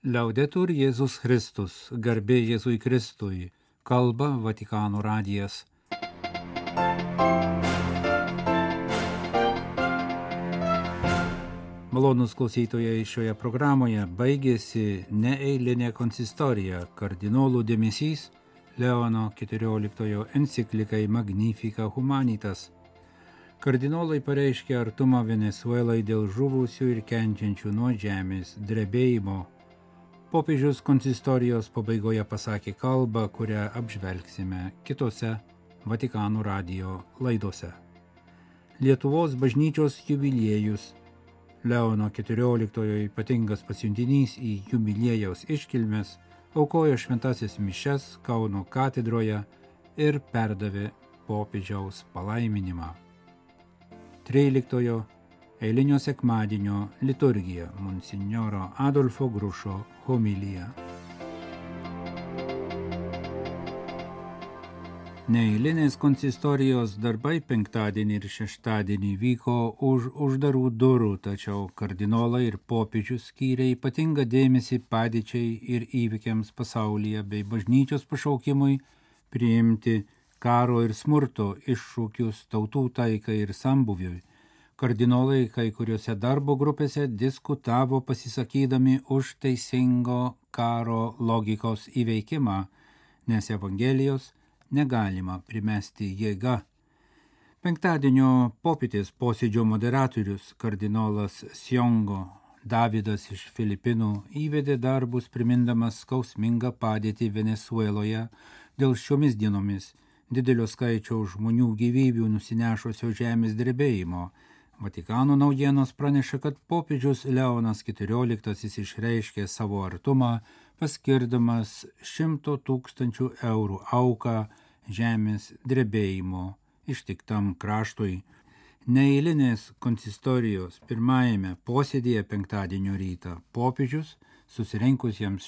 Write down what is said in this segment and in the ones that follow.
Liaudetur Jėzus Kristus, garbė Jėzui Kristui, kalba Vatikano radijas. Malonūs klausytojai, šioje programoje baigėsi neeilinė konsistorija, kardinolų dėmesys Leono XIV enciklikai Magnificat Humanitas. Kardinolai pareiškė artumą Venesuelai dėl žuvusių ir kenčiančių nuo žemės drebėjimo. Popiežius konsistorijos pabaigoje pasakė kalbą, kurią apžvelgsime kitose Vatikano radijo laidose. Lietuvos bažnyčios jubiliejus. Leono XIV ypatingas pasiuntinys į jubiliejaus iškilmes aukojo šventasis mišias Kauno katedroje ir perdavė popiežiaus palaiminimą. 13 eilinio sekmadienio liturgija monsinjoro Adolfo Grušo homilija. Neeilinės konsistorijos darbai penktadienį ir šeštadienį vyko už uždarų durų, tačiau kardinolai ir popiežius skyrė ypatingą dėmesį padėčiai ir įvykiams pasaulyje bei bažnyčios pašaukimui priimti karo ir smurto iššūkius tautų taikai ir sambuviui. Kardinolai kai kuriuose darbo grupėse diskutavo pasisakydami už teisingo karo logikos įveikimą, nes Evangelijos negalima primesti jėga. Penktadienio popietės posėdžio moderatorius kardinolas Siongo Davidas iš Filipinų įvedė darbus primindamas skausmingą padėtį Venesueloje dėl šiomis dienomis didelio skaičiaus žmonių gyvybių nusinešusio žemės drebėjimo. Vatikano naujienos praneša, kad popiežius Leonas XIV išreiškė savo artumą, paskirdamas 100 000 eurų auką žemės drebėjimo ištiktam kraštui. Neeilinės konsistorijos pirmajame posėdėje penktadienio rytą popiežius susirinkusiems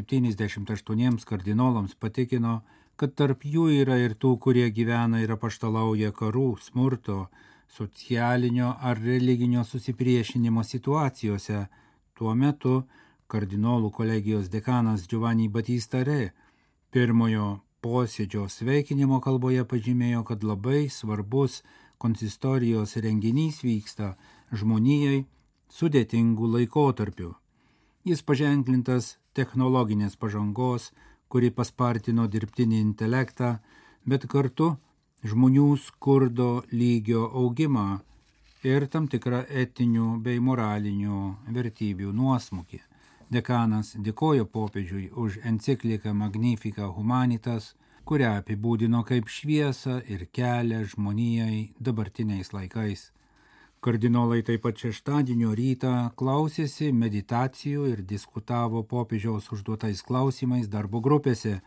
178 kardinolams patikino, kad tarp jų yra ir tų, kurie gyvena ir apaštalauja karų, smurto, socialinio ar religinio susipriešinimo situacijose. Tuo metu kardinolų kolegijos dekanas Giovanni Battista Re pirmojo posėdžio sveikinimo kalboje pažymėjo, kad labai svarbus konsistorijos renginys vyksta žmonijai sudėtingų laikotarpių. Jis paženklintas technologinės pažangos, kuri paspartino dirbtinį intelektą, bet kartu žmonių skurdo lygio augimą ir tam tikrą etinių bei moralinių vertybių nuosmukį. Dekanas dėkojo popiežiui už encikliką Magnificat Humanitas, kurią apibūdino kaip šviesą ir kelią žmonijai dabartiniais laikais. Kardinolai taip pat šeštadienio rytą klausėsi meditacijų ir diskutavo popiežiaus užduotais klausimais darbo grupėse.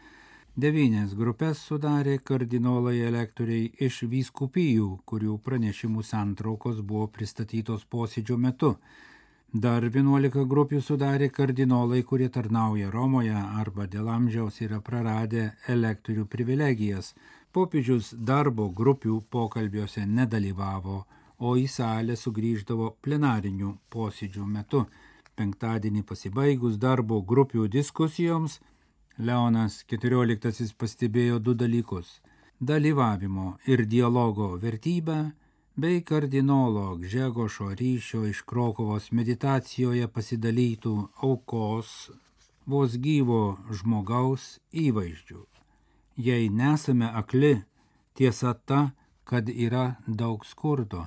9 grupės sudarė kardinolai elektoriai iš vyskupijų, kurių pranešimų santraukos buvo pristatytos posėdžio metu. Dar 11 grupių sudarė kardinolai, kurie tarnauja Romoje arba dėl amžiaus yra praradę elektorių privilegijas. Popiežius darbo grupių pokalbiuose nedalyvavo, o į salę sugrįždavo plenarinių posėdžių metu. Penktadienį pasibaigus darbo grupių diskusijoms, Leonas XIV pastebėjo 2 dalykus – dalyvavimo ir dialogo vertybę bei kardinolo Gžegožo Ryšio iš Krokuvos meditacijoje pasidalytų aukos vos gyvo žmogaus įvaizdžių. Jei nesame akli, tiesa ta, kad yra daug skurdo.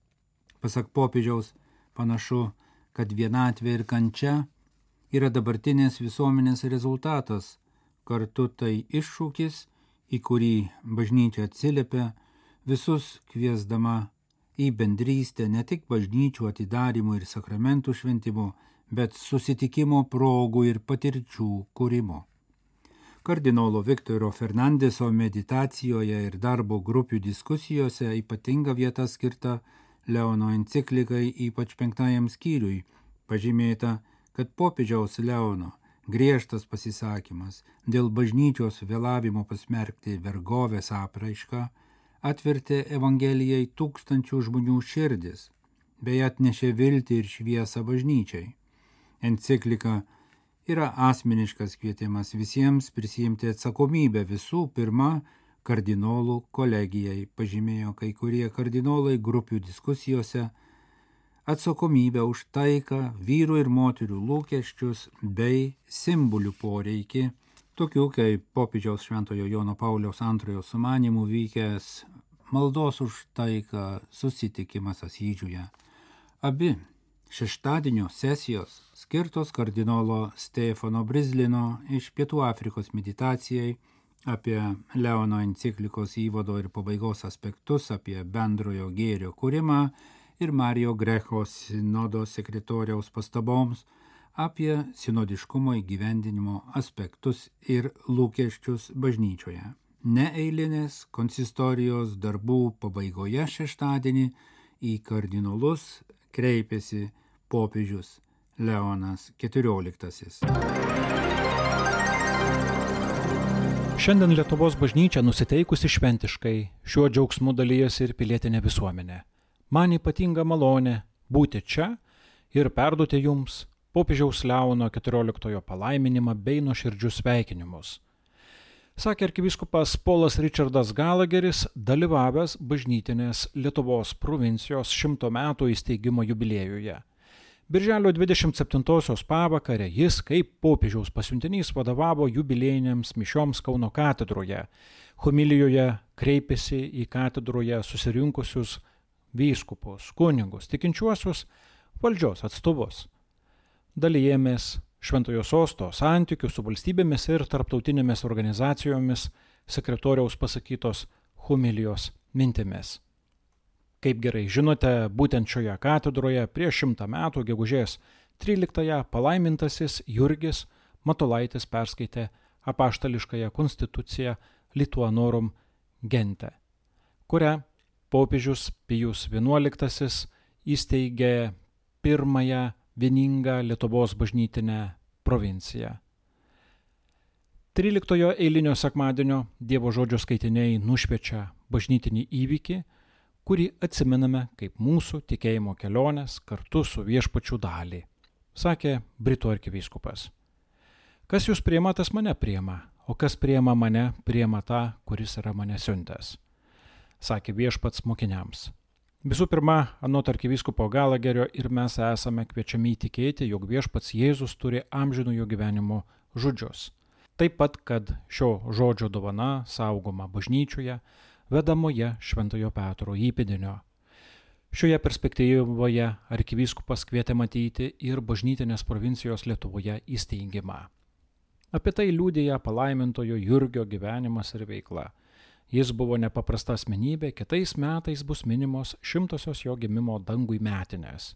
Pasak popiežiaus, panašu, kad vienatvė ir kančia yra dabartinės visuomenės rezultatas, kartu tai iššūkis, į kurį bažnyčia atsiliepia, visus kviesdama į bendrystę ne tik bažnyčių atidarymų ir sakramentų šventimų, bet susitikimo progų ir patirčių kūrimo. Kardinolo Viktoro Fernandeso meditacijoje ir darbo grupių diskusijose ypatinga vieta skirta Leono enciklikai, ypač 5 skyriui, pažymėta, kad popiežiaus Leono griežtas pasisakymas dėl bažnyčios vėlavimo pasmerkti vergovės apraišką atvertė Evangelijai tūkstančių žmonių širdis, bei atnešė viltį ir šviesą bažnyčiai. Enciklika yra asmeniškas kvietimas visiems prisiimti atsakomybę visų pirma kardinolų kolegijai, pažymėjo kai kurie kardinolai grupių diskusijose, atsakomybę už taiką, vyrų ir moterių lūkesčius bei simbolių poreikį, tokių kaip popiežiaus Šventojo Jono Pauliaus II sumanymų vykęs maldos už taiką susitikimas Asyžiuje. Abi šeštadienio sesijos skirtos kardinolo Stefano Brizlino iš Pietų Afrikos meditacijai apie Leono enciklikos įvado ir pabaigos aspektus, apie bendrojo gėrio kūrimą ir Mario Greco sinodo sekretoriaus pastaboms apie sinodiškumo įgyvendinimo aspektus ir lūkesčius bažnyčioje. Neeilinės konsistorijos darbų pabaigoje šeštadienį į kardinolus kreipėsi popiežius Leonas XIV. Šiandien Lietuvos bažnyčia nusiteikusi šventiškai, šiuo džiaugsmu dalijasi ir pilietinė visuomenė. Man ypatinga malonė būti čia ir perduoti jums popiežiaus Leono XIV palaiminimą bei nuoširdžius sveikinimus. Sakė arkivyskupas Polas Richardas Gallagheris, dalyvavęs bažnytinės Lietuvos provincijos 100 metų įsteigimo jubiliejuje. Birželio 27-osios pavakarę jis kaip popiežiaus pasiuntinys vadovavo jubiliejinėms mišioms Kauno katedroje. Homilijoje kreipėsi į katedroje susirinkusius vyskupus, kunigus, tikinčiuosius, valdžios atstovus. Dalijėmės Šventojo Sosto santykių su valstybėmis ir tarptautinėmis organizacijomis sekretoriaus pasakytos homilijos mintimis. Kaip gerai žinote, būtent šioje katedroje prieš 100 metų gegužės 13-ąją palaimintasis Jurgis Matulaitis perskaitė apaštališkąją konstituciją Lituanorum Gente, kurią popiežius Pijus XI įsteigė pirmąją vieningą Lietuvos bažnytinę provinciją. 13 eilinio sekmadienio Dievo žodžio skaitiniai nušviečia bažnytinį įvykį, kurį atsimename kaip mūsų tikėjimo kelionės kartu su viešpačiu dalį, sakė Britų arkivyskupas. Kas jūs priima, tas mane priima, o kas priima mane, priima tą, kuris yra mane siuntęs, sakė viešpats mokiniams. Visų pirma, anot arkivyskupo Gallagherio ir mes esame kviečiami įtikėti, jog viešpats Jėzus turi amžinojo gyvenimo žodžius. Taip pat, kad šio žodžio dovana saugoma bažnyčioje, vedamoje Šventojo Petro įpėdinio. Šioje perspektyvoje arkivyskupas kvietė matyti ir bažnytinės provincijos Lietuvoje įsteigimą. Apie tai liudija palaimintojo Jurgio gyvenimas ir veikla. Jis buvo nepaprasta asmenybė, kitais metais bus minimos 100-osios jo gimimo dangui metinės.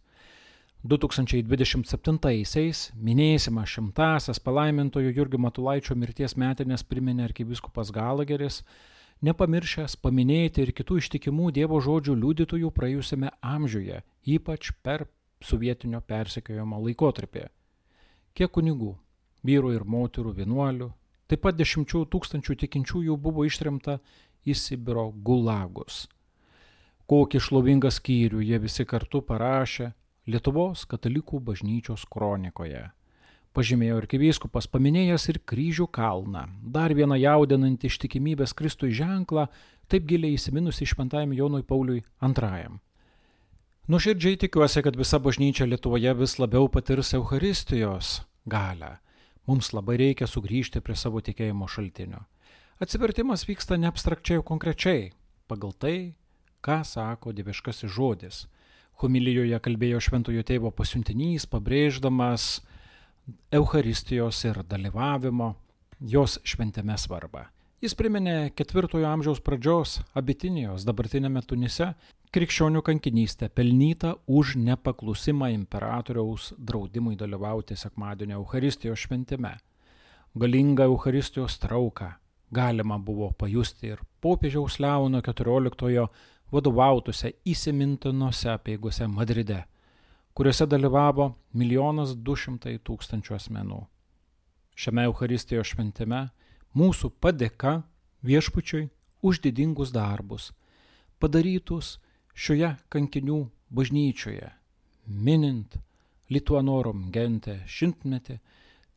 2027-aisiais minėsime 100-asias palaimintojo Jurgio Matulaičio mirties metinės priminė arkivyskupas Gallagheris, nepamiršęs paminėti ir kitų ištikimų Dievo žodžių liudytojų praėjusiame amžiuje, ypač per sovietinio persekiojimo laikotarpį. Kiek kunigų, vyrų ir moterų vienuolių, taip pat 10 000 tikinčiųjų buvo ištremta į Sibiro gulagus. Kokį šlovingą skyrių jie visi kartu parašė Lietuvos katalikų bažnyčios kronikoje. Pažymėjo arkivyskupas, paminėjęs ir kryžių kalną, dar vieną jaudinantį ištikimybės Kristui ženklą, taip giliai įsiminusi Šventajam Jonui Pauliui II. Nuoširdžiai tikiuosi, kad visa bažnyčia Lietuvoje vis labiau patirs Eucharistijos galią. Mums labai reikia sugrįžti prie savo tikėjimo šaltinio. Atsivertimas vyksta ne abstrakčiai, o konkrečiai, pagal tai, ką sako dieviškasis žodis. Homilijoje kalbėjo Šventojo Tėvo pasiuntinys, pabrėždamas Eucharistijos ir dalyvavimo jos šventėme svarbą. Jis priminė 4 amžiaus pradžios Abitinijos dabartinėme Tunise krikščionių kankinystę pelnytą už nepaklusimą imperatoriaus draudimui dalyvauti sekmadienio Eucharistijos šventime. Galingą Eucharistijos trauką galima buvo pajusti ir popiežiaus Leono XIV vadovautose įsimintinose apeigose Madride, kuriuose dalyvavo 1 200 000 asmenų. Šiame Eucharistijos šventime mūsų padėka viešpačiui už didingus darbus, padarytus šioje kankinių bažnyčioje, minint Lituanorum Gente 100-metį,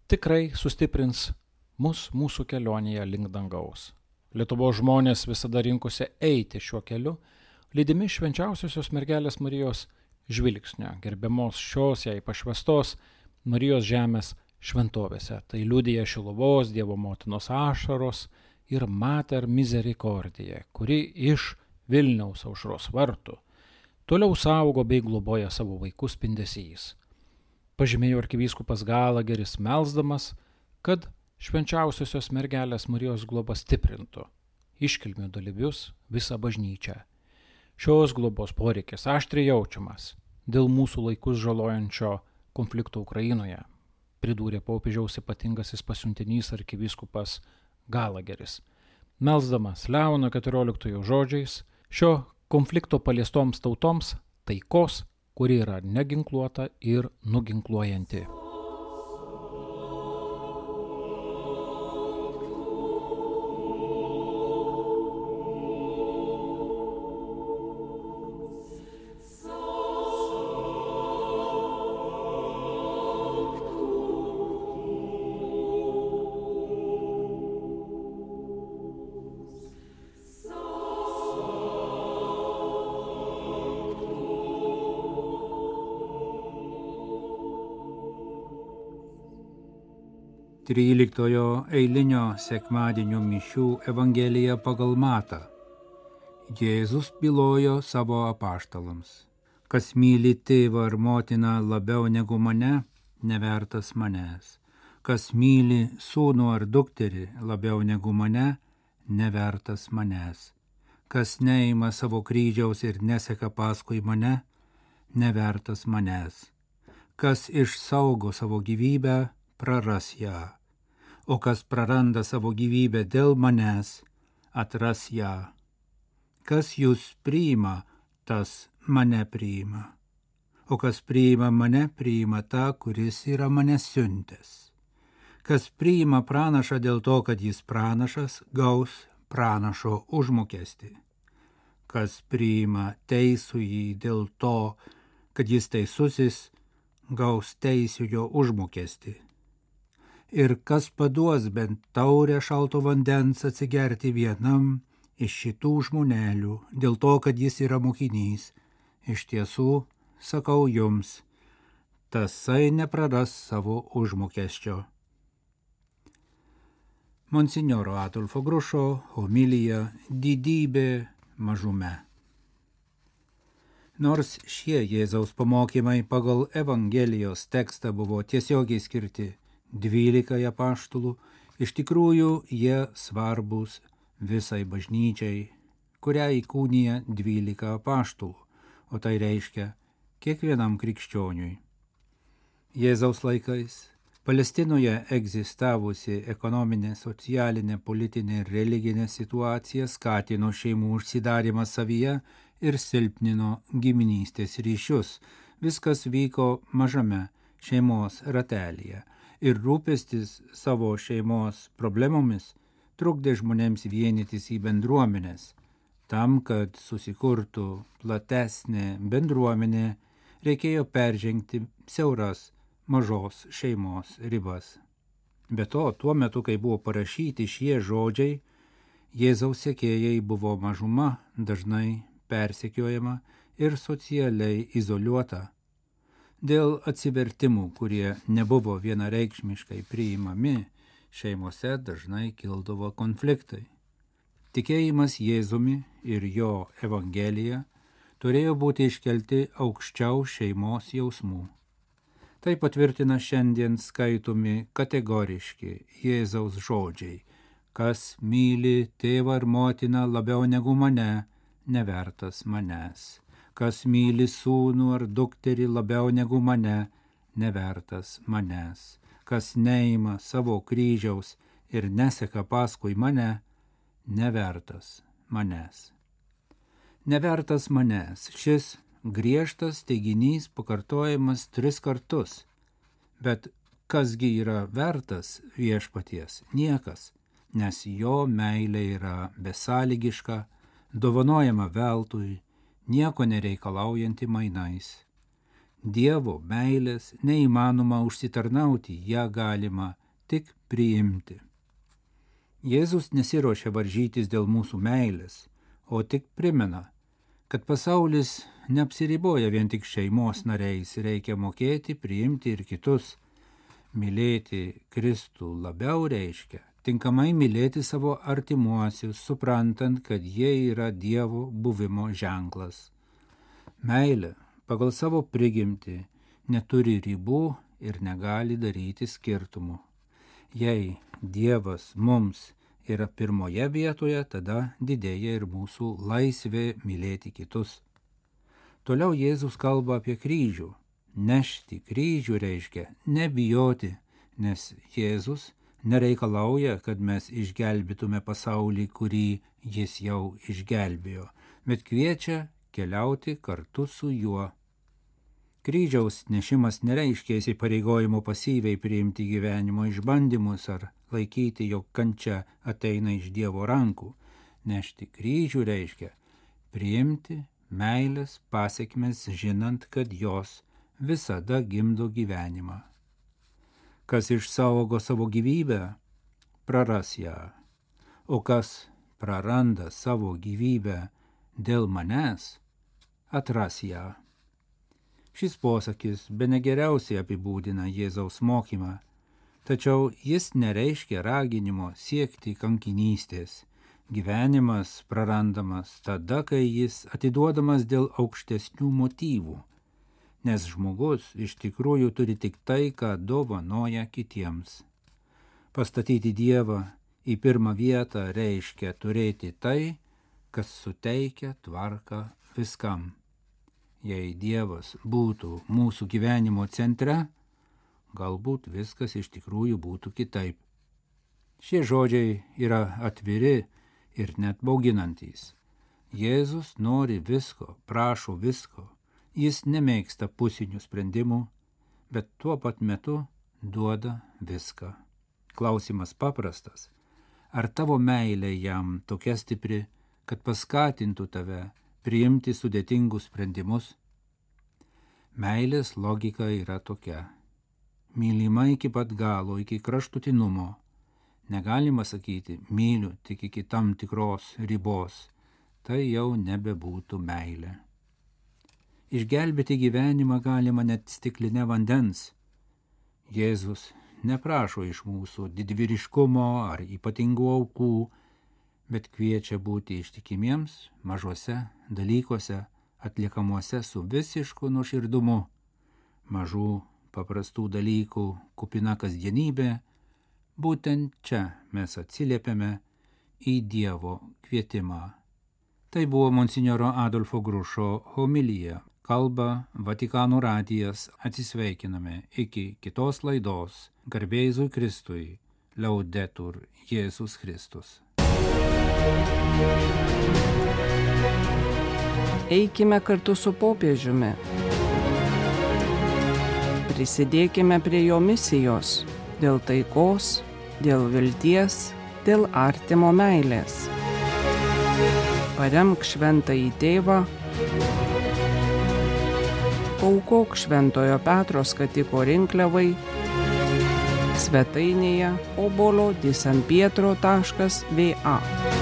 tikrai sustiprins mus mūsų kelionėje link dangaus. Lietuvos žmonės visada rinkosi eiti šiuo keliu, lydimi švenčiausiosios mergelės Marijos žvilgsnio, gerbiamos šios jai pašvestos Marijos žemės šventovėse. Tai liudija Šiluvos Dievo motinos ašaros ir Mater Misericordija, kuri iš Vilniaus aušros vartų toliau saugo bei globoja savo vaikus spindesys. Pažymėjo arkivyskupas Galageris, melsdamas, kad švenčiausiosios mergelės Marijos globa stiprintų iškilmių dalyvius visą bažnyčią. Šios globos poreikis aštriai jaučiamas dėl mūsų laikus žalojančio konflikto Ukrainoje, pridūrė popiežiaus ypatingasis pasiuntinys arkivyskupas Galageris, melsdamas Leono XIV žodžiais šio konflikto paliestoms tautoms taikos, kuri yra neginkluota ir nuginkluojanti. Tryliktojo eilinio sekmadienio mišių Evangelija pagal Matą. Jėzus bylojo savo apaštalams: kas myli tėvą ar motiną labiau negu mane, nevertas manęs. Kas myli sūnų ar dukterį labiau negu mane, nevertas manęs. Kas neima savo kryžiaus ir neseka paskui mane, nevertas manęs. Kas išsaugo savo gyvybę, praras ją, o kas praranda savo gyvybę dėl manęs, atras ją. Kas jūs priima, tas mane priima, o kas priima mane, priima tą, kuris yra mane siuntęs. Kas priima pranašą dėl to, kad jis pranašas, gaus pranašo užmokestį. Kas priima teisųjį dėl to, kad jis teisusis, gaus teisiojo užmokestį. Ir kas paduos bent taurę šalto vandens atsigerti vienam iš šitų žmonelių, dėl to, kad jis yra mokinys, iš tiesų, sakau jums, tasai nepraras savo užmokesčio. Monsinjoro Adolfo Grušo homilija Didybė mažume. Nors šie Jėzaus pamokymai pagal Evangelijos tekstą buvo tiesiogiai skirti 12 apaštalų, iš tikrųjų jie svarbus visai bažnyčiai, kurią įkūnija 12 apaštalų, o tai reiškia kiekvienam krikščioniui. Jėzaus laikais Palestinoje egzistavusi ekonominė, socialinė, politinė ir religinė situacija skatino šeimų užsidarimą savyje ir silpnino giminystės ryšius. Viskas vyko mažame šeimos ratelyje ir rūpestis savo šeimos problemomis trukdė žmonėms vienytis į bendruomenės. Tam, kad susikurtų platesnė bendruomenė, reikėjo peržengti siauras mažos šeimos ribas. Be to, tuo metu, kai buvo parašyti šie žodžiai, Jėzaus sekėjai buvo mažuma, dažnai persekiojama ir socialiai izoliuota. Dėl atsivertimų, kurie nebuvo vienareikšmiškai priimami, šeimose dažnai kildavo konfliktai. Tikėjimas Jėzumi ir jo Evangelija turėjo būti iškelti aukščiau šeimos jausmų. Tai patvirtina šiandien skaitomi kategoriški Jėzaus žodžiai: kas myli tėvą ir motiną labiau negu mane, nevertas manęs. Kas myli sūnų ar dukterį labiau negu mane, nevertas manęs. Kas neima savo kryžiaus ir neseka paskui mane, nevertas manęs. Nevertas manęs. Šis griežtas teiginys pakartojamas 3 kartus. Bet kasgi yra vertas viešpaties? Niekas, nes jo meilė yra besąlygiška, dovanojama veltui, nieko nereikalaujanti mainais. Dievo meilės neįmanoma užsitarnauti, ją galima tik priimti. Jėzus nesiruošia varžytis dėl mūsų meilės, o tik primena, kad pasaulis neapsiriboja vien tik šeimos nariais, reikia mokėti priimti ir kitus. Mylėti Kristų labiau reiškia tinkamai mylėti savo artimuosius, suprantant, kad jie yra Dievo buvimo ženklas. Meilė pagal savo prigimtį neturi ribų ir negali daryti skirtumų. Jei Dievas mums yra pirmoje vietoje, tada didėja ir mūsų laisvė mylėti kitus. Toliau Jėzus kalba apie kryžių. Nešti kryžių reiškia nebijoti, nes Jėzus nereikalauja, kad mes išgelbėtume pasaulį, kurį jis jau išgelbėjo, bet kviečia keliauti kartu su juo. Kryžiaus nešimas nereiškia įsipareigojimo pasyviai priimti gyvenimo išbandymus ar laikyti, jog kančia ateina iš Dievo rankų. Nešti kryžių reiškia priimti meilės pasekmes, žinant, kad jos visada gimdo gyvenimą. Kas išsaugo savo gyvybę, praras ją, o kas praranda savo gyvybę dėl manęs, atras ją. Šis posakis bene geriausiai apibūdina Jėzaus mokymą, tačiau jis nereiškia raginimo siekti kankinystės. Gyvenimas prarandamas tada, kai jis atiduodamas dėl aukštesnių motyvų, nes žmogus iš tikrųjų turi tik tai, ką dovanoja kitiems. Pastatyti Dievą į pirmą vietą reiškia turėti tai, kas suteikia tvarką viskam. Jei Dievas būtų mūsų gyvenimo centre, galbūt viskas iš tikrųjų būtų kitaip. Šie žodžiai yra atviri ir net bauginantys. Jėzus nori visko, prašo visko. Jis nemėgsta pusinių sprendimų, bet tuo pat metu duoda viską. Klausimas paprastas. Ar tavo meilė jam tokia stipri, kad paskatintų tave priimti sudėtingus sprendimus? Meilės logika yra tokia. Mylima iki pat galo, iki kraštutinumo. Negalima sakyti, myliu tik iki tam tikros ribos. Tai jau nebebūtų meilė. Išgelbėti gyvenimą galima net stikline vandens. Jėzus neprašo iš mūsų didvyriškumo ar ypatingų aukų, bet kviečia būti ištikimiems mažuose dalykuose, atliekamuose su visišku nuoširdumu. Mažų paprastų dalykų kupina kasdienybė, būtent čia mes atsiliepiame į Dievo kvietimą. Tai buvo monsinjoro Adolfo Grušo homilija. Kalba Vatikano radijas. Atsisveikiname iki kitos laidos. Garbė Jėzui Kristui. Laudetur Jėzus Kristus. Eikime kartu su popiežiumi. Prisidėkime prie jo misijos dėl taikos, dėl vilties, dėl artimo meilės. Paremk Šventąjį Tėvą, aukok Šventojo Petro skatiko rinkliavai svetainėje obolo-di-san-pietro.va.